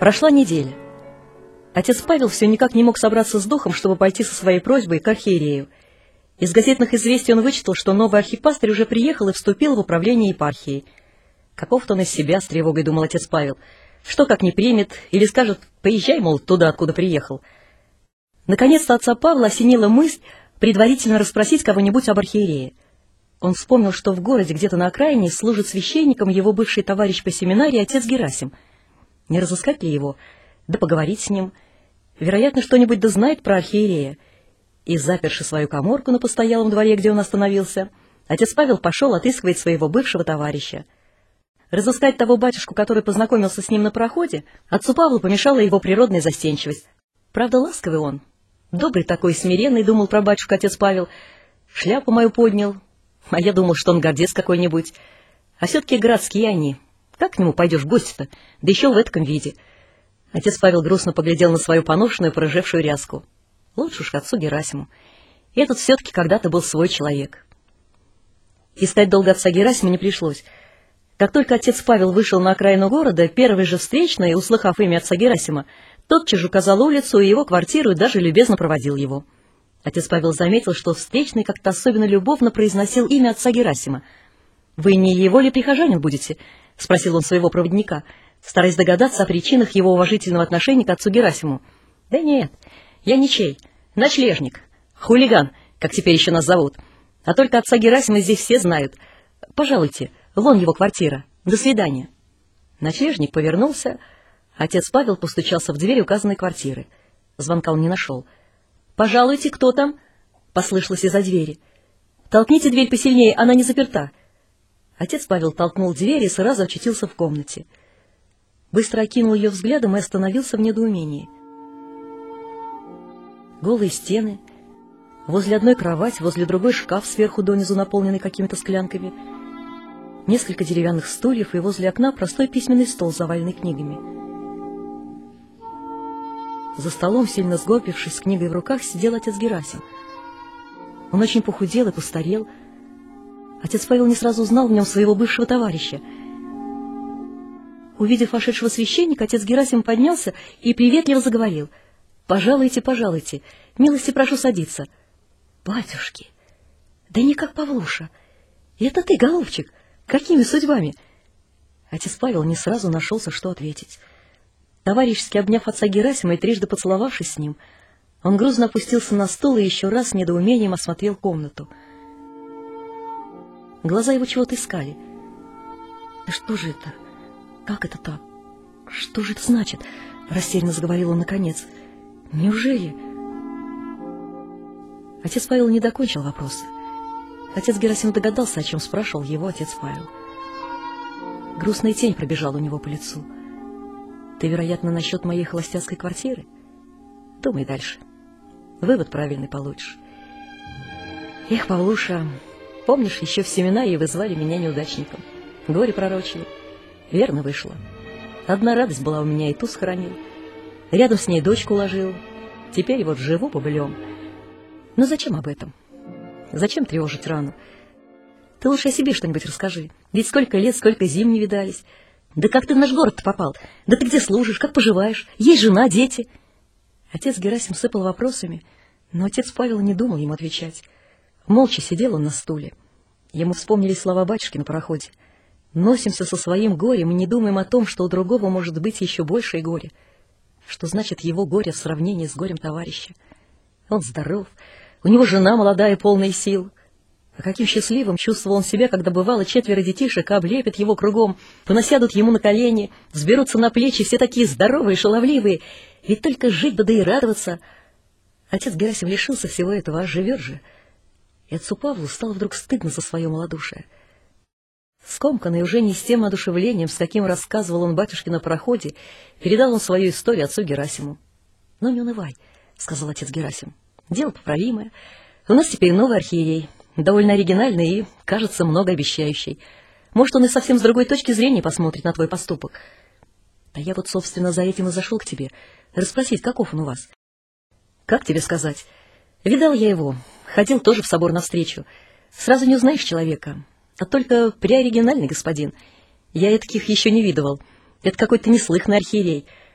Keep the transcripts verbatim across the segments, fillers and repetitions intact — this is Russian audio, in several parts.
Прошла неделя. Отец Павел все никак не мог собраться с духом, чтобы пойти со своей просьбой к архиерею. Из газетных известий он вычитал, что новый архипастырь уже приехал и вступил в управление епархией. Каков-то он из себя, с тревогой думал отец Павел. Что как не примет, или скажет: поезжай, мол, туда, откуда приехал. Наконец-то отца Павла осенила мысль предварительно расспросить кого-нибудь об архиерее. Он вспомнил, что в городе, где-то на окраине, служит священником его бывший товарищ по семинарии, отец Герасим. Не разыскать ли его, да поговорить с ним? Вероятно, что-нибудь да знает про архиерея. И, заперши свою каморку на постоялом дворе, где он остановился, отец Павел пошел отыскивать своего бывшего товарища. Разыскать того батюшку, который познакомился с ним на проходе, отцу Павлу помешала его природная застенчивость. Правда, ласковый он, добрый такой, смиренный, думал про батюшку отец Павел. Шляпу мою поднял, а я думал, что он гордец какой-нибудь. А все-таки городские они. Как к нему пойдешь в гости-то, да еще в этом виде? Отец Павел грустно поглядел на свою поношенную, порыжевшую ряску. Лучше уж к отцу Герасиму. Этот все-таки когда-то был свой человек. Искать долго отца Герасима не пришлось. Как только отец Павел вышел на окраину города, первый же встречный, услыхав имя отца Герасима, тотчас же указал улицу и его квартиру и даже любезно проводил его. Отец Павел заметил, что встречный как-то особенно любовно произносил имя отца Герасима. — Вы не его ли прихожанин будете? — спросил он своего проводника, стараясь догадаться о причинах его уважительного отношения к отцу Герасиму. — Да нет, я ничей, ночлежник, хулиган, как теперь еще нас зовут. А только отца Герасима здесь все знают. Пожалуйте, вон его квартира. До свидания. Ночлежник повернулся. Отец Павел постучался в дверь указанной квартиры. Звонка он не нашел. — Пожалуйте, кто там? — послышалось из-за двери. — Толкните дверь посильнее, она не заперта. Отец Павел толкнул дверь и сразу очутился в комнате. Быстро окинул ее взглядом и остановился в недоумении. Голые стены, возле одной кровать, возле другой шкаф сверху донизу, наполненный какими-то склянками, несколько деревянных стульев и возле окна простой письменный стол, заваленный книгами. За столом, сильно сгорбившись, с книгой в руках, сидел отец Герасим. Он очень похудел и постарел. Отец Павел не сразу узнал в нем своего бывшего товарища. Увидев вошедшего священника, отец Герасим поднялся и приветливо заговорил: — Пожалуйте, пожалуйте, милости прошу садиться. — Батюшки, да не как Павлуша. Это ты, голубчик, какими судьбами? Отец Павел не сразу нашелся, что ответить. Товарищески обняв отца Герасима и трижды поцеловавшись с ним, он грузно опустился на стул и еще раз с недоумением осмотрел комнату. Глаза его чего-то искали. — Да что же это? Как это так? Что же это значит? — растерянно заговорил он наконец. — Неужели? Отец Павел не докончил вопроса. Отец Герасим догадался, о чем спрашивал его отец Павел. Грустная тень пробежала у него по лицу. — Ты, вероятно, насчет моей холостяцкой квартиры? Думай дальше. Вывод правильный получишь. Эх, Павлуша, помнишь, еще в семинарии вы звали меня неудачником. Горе пророчили. Верно вышло. Одна радость была у меня, и ту схоронил. Рядом с ней дочку уложил. Теперь вот живу бобылем. Но зачем об этом? Зачем тревожить рану? Ты лучше о себе что-нибудь расскажи. Ведь сколько лет, сколько зим не видались. Да как ты в наш город-то попал? Да ты где служишь, как поживаешь? Есть жена, дети? Отец Герасим сыпал вопросами, но отец Павел не думал ему отвечать. Молча сидел он на стуле. Ему вспомнились слова батюшки на пароходе. Носимся со своим горем и не думаем о том, что у другого может быть еще большее горе. Что значит его горе в сравнении с горем товарища? Он здоров, у него жена молодая, полная сил. А каким счастливым чувствовал он себя, когда бывало четверо детишек облепят его кругом, понасядут ему на колени, взберутся на плечи, все такие здоровые, шаловливые. Ведь только жить бы да и радоваться. Отец Герасим лишился всего этого, а живет же. И отцу Павлу стало вдруг стыдно за свое малодушие. Скомканный уже не с тем одушевлением, с каким рассказывал он батюшке на проходе, передал он свою историю отцу Герасиму. — Ну, не унывай, — сказал отец Герасим. — Дело поправимое. У нас теперь новый архиерей, довольно оригинальный и, кажется, многообещающий. Может, он и совсем с другой точки зрения посмотрит на твой поступок. Да я вот, собственно, за этим и зашел к тебе, расспросить, каков он у вас. — Как тебе сказать? Видал я его, ходил тоже в собор навстречу. Сразу не узнаешь человека. А только преоригинальный господин. Я таких еще не видывал. Это какой-то неслыханный архиерей.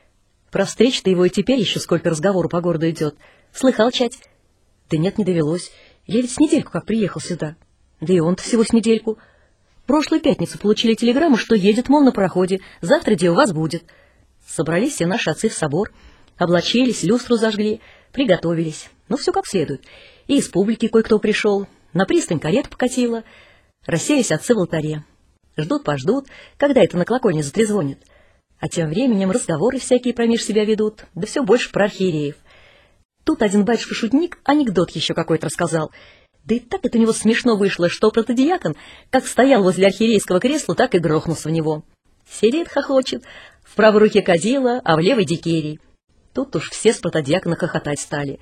Про встречу-то его и теперь еще сколько разговору по городу идет. Слыхал, чать? Да нет, не довелось. Я ведь с недельку как приехал сюда. Да и он-то всего с недельку. Прошлую пятницу получили телеграмму, что едет, мол, на пароходе. Завтра где у вас будет. Собрались все наши отцы в собор. Облачились, люстру зажгли, приготовились. Ну, все как следует. И из публики кое-кто пришел. На пристань карета покатила. Расселись отцы в алтаре. Ждут-пождут, когда это на колокольне затрезвонит. А тем временем разговоры всякие промеж себя ведут, да все больше про архиереев. Тут один батюшка-шутник анекдот еще какой-то рассказал. Да и так это у него смешно вышло, что протодиакон, как стоял возле архиерейского кресла, так и грохнулся в него. Сидит, хохочет, в правой руке кадила, а в левой дикерий. Тут уж все с протодиакона хохотать стали.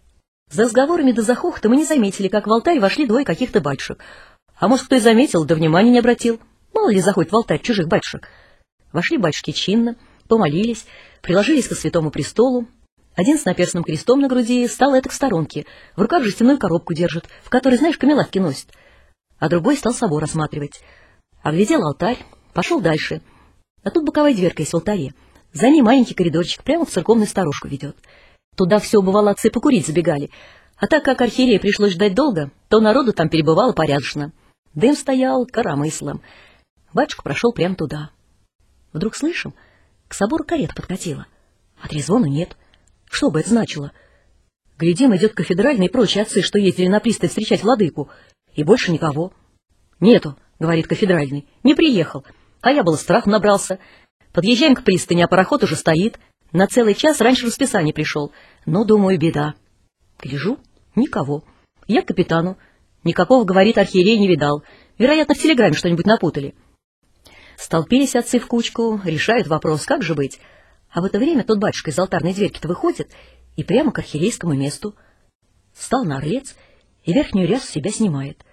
За разговорами да за хохотом мы не заметили, как в алтарь вошли двое каких-то батюшек. А может, кто и заметил, да внимания не обратил. Мало ли заходит в алтарь чужих батюшек. Вошли батюшки чинно, помолились, приложились ко святому престолу. Один с наперстным крестом на груди стал этак в сторонке, в руках жестяную коробку держит, в которой, знаешь, камелавки носит. А другой стал собор осматривать. Оглядел алтарь, пошел дальше. А тут боковая дверка есть в алтаре. За ней маленький коридорчик прямо в церковную сторожку ведет. Туда все, бывало, отцы покурить забегали. А так как архиерея пришлось ждать долго, то народу там перебывало порядочно. Дым стоял коромыслом. Батюшка прошел прямо туда. Вдруг слышим, к собору карета подкатила, а трезвона нет. Что бы это значило? Глядим, идет кафедральный и прочие отцы, что ездили на пристань встречать владыку, и больше никого. Нету, говорит кафедральный, не приехал, а я был страх набрался. Подъезжаем к пристани, а пароход уже стоит. На целый час раньше расписание пришел. Ну, думаю, беда. Гляжу, никого. Я к капитану. Никакого, говорит, архиерей не видал. Вероятно, в телеграмме что-нибудь напутали. Столпились отцы в кучку, решают вопрос, как же быть. А в это время тот батюшка из алтарной дверки-то выходит и прямо к архиерейскому месту. Встал на орлец и верхнюю рясу себя снимает.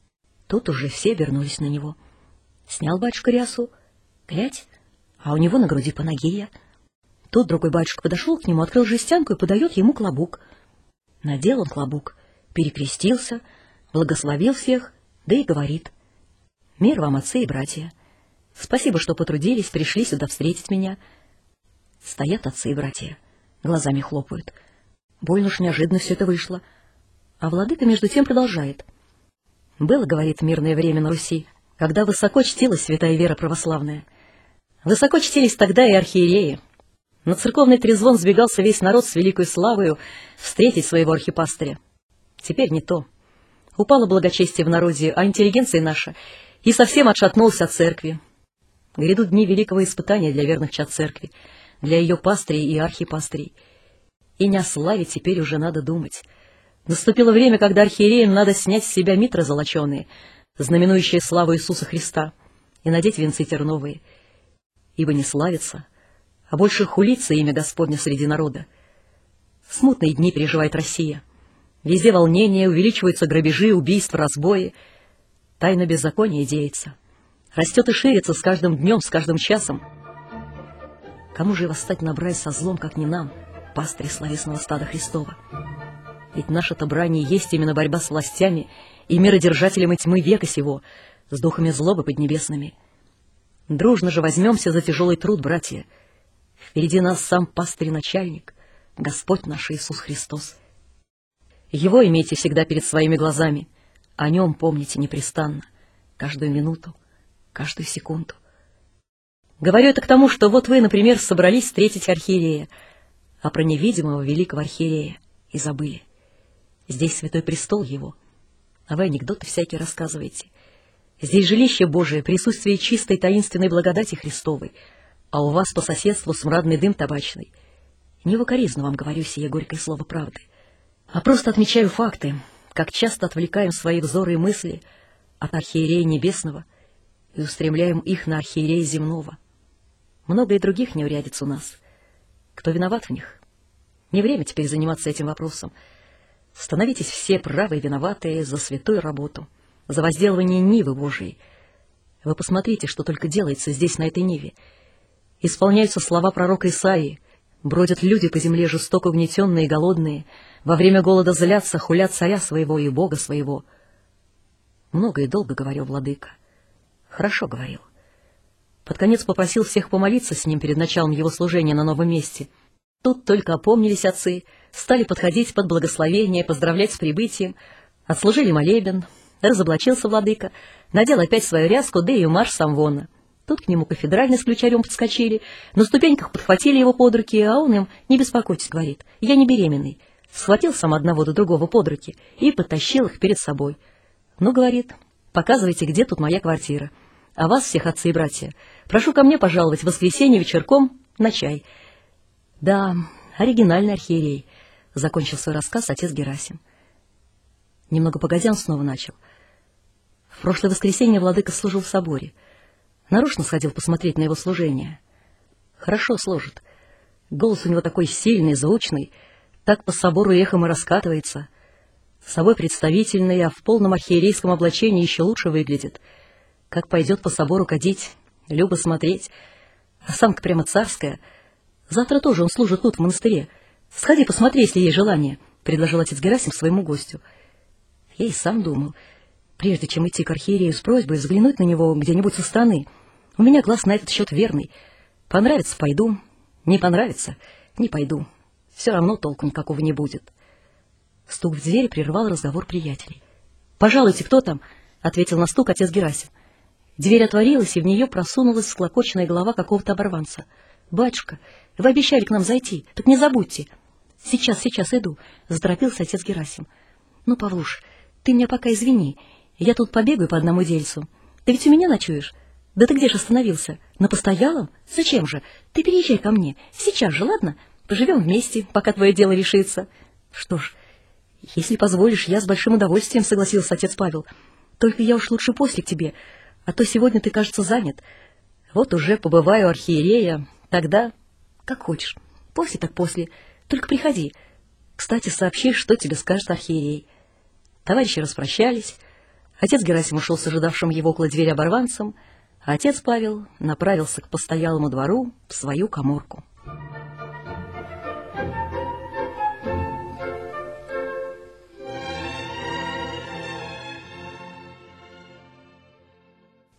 Тут уже все вернулись на него. Снял батюшка рясу, глядь, а у него на груди панагия. Тут другой батюшка подошел к нему, открыл жестянку и подает ему клобук. Надел он клобук, перекрестился, благословил всех, да и говорит: «Мир вам, отцы и братья! Спасибо, что потрудились, пришли сюда встретить меня». Стоят отцы и братья, глазами хлопают. Больно уж неожиданно все это вышло. А владыка между тем продолжает. «Было, — говорит, — мирное время на Руси, когда высоко чтилась святая вера православная. Высоко чтились тогда и архиереи. На церковный трезвон сбегался весь народ с великой славою встретить своего архипастыря. Теперь не то. Упало благочестие в народе, а интеллигенция наша и совсем отшатнулась от церкви. Грядут дни великого испытания для верных чад церкви, для ее пастырей и архипастырей. И не о славе теперь уже надо думать. Наступило время, когда архиереям надо снять с себя митры золоченые, знаменующие славу Иисуса Христа, и надеть венцы терновые, ибо не славится, а больше хулится имя Господне среди народа. Смутные дни переживает Россия. Везде волнения, увеличиваются грабежи, убийства, разбои. Тайна беззакония деется. Растет и ширится с каждым днем, с каждым часом. Кому же восстать на брань со злом, как не нам, пастыри словесного стада Христова? Ведь наше-то брань и есть именно борьба с властями и миродержателями тьмы века сего, с духами злобы поднебесными. Дружно же возьмемся за тяжелый труд, братья. Впереди нас сам пастырь-начальник, Господь наш Иисус Христос. Его имейте всегда перед своими глазами, о нем помните непрестанно, каждую минуту, каждую секунду. Говорю это к тому, что вот вы, например, собрались встретить архиерея, а про невидимого великого архиерея и забыли. Здесь святой престол его, а вы анекдоты всякие рассказываете. Здесь жилище Божие, присутствие чистой таинственной благодати Христовой, а у вас по соседству смрадный дым табачный. Не в укоризну вам говорю сие горькое слово правды, а просто отмечаю факты, как часто отвлекаем свои взоры и мысли от архиерея небесного и устремляем их на архиерея земного. Много и других неурядиц у нас. Кто виноват в них? Не время теперь заниматься этим вопросом. Становитесь все правы и виноватые за святую работу, за возделывание нивы Божией. Вы посмотрите, что только делается здесь, на этой ниве. Исполняются слова пророка Исаии. Бродят люди по земле жестоко угнетенные и голодные, во время голода злятся, хулят царя своего и Бога своего. Много и долго говорил владыка. Хорошо говорил. Под конец попросил всех помолиться с ним перед началом его служения на новом месте. Тут только опомнились отцы, стали подходить под благословение, поздравлять с прибытием, отслужили молебен, разоблачился владыка, надел опять свою ряску, да и марш сам вон. Тут к нему кафедральный с ключарем подскочили, на ступеньках подхватили его под руки, а он им: «Не беспокойтесь, — говорит, — я не беременный». Схватил сам одного до другого под руки и потащил их перед собой. «Ну, — говорит, — показывайте, где тут моя квартира. А вас всех, отцы и братья, прошу ко мне пожаловать в воскресенье вечерком на чай». Да, оригинальный архиерей, — закончил свой рассказ отец Герасим. Немного погодя, он снова начал. В прошлое воскресенье владыка служил в соборе. Нарочно сходил посмотреть на его служение. Хорошо служит. Голос у него такой сильный, звучный, так по собору эхом и раскатывается. С собой представительный, а в полном архиерейском облачении еще лучше выглядит. Как пойдет по собору кадить, любо смотреть. А самка прямо царская. Завтра тоже он служит тут, в монастыре. Сходи, посмотри, если есть желание, — предложил отец Герасим своему гостю. Я и сам думал, прежде чем идти к архиерею с просьбой взглянуть на него где-нибудь со стороны. У меня глаз на этот счет верный. Понравится — пойду, не понравится — не пойду. Все равно толку никакого не будет. Стук в двери прервал разговор приятелей. — Пожалуйте, кто там? — ответил на стук отец Герасим. Дверь отворилась, и в нее просунулась склокоченная голова какого-то оборванца. — Батюшка, вы обещали к нам зайти, так не забудьте. — Сейчас, сейчас иду, — заторопился отец Герасим. — Ну, Павлуш, ты меня пока извини, я тут побегаю по одному дельцу. Ты ведь у меня ночуешь? Да ты где же остановился? На постоялом? Зачем же? Ты переезжай ко мне, сейчас же, ладно? Поживем вместе, пока твое дело решится. Что ж, если позволишь, я с большим удовольствием, — согласился отец Павел. Только я уж лучше после к тебе, а то сегодня ты, кажется, занят. Вот уже побываю у архиерея, тогда как хочешь. После так после, только приходи. Кстати, сообщи, что тебе скажет архиерей. Товарищи распрощались. Отец Герасим ушел с ожидавшим его около двери оборванцем, а отец Павел направился к постоялому двору в свою каморку.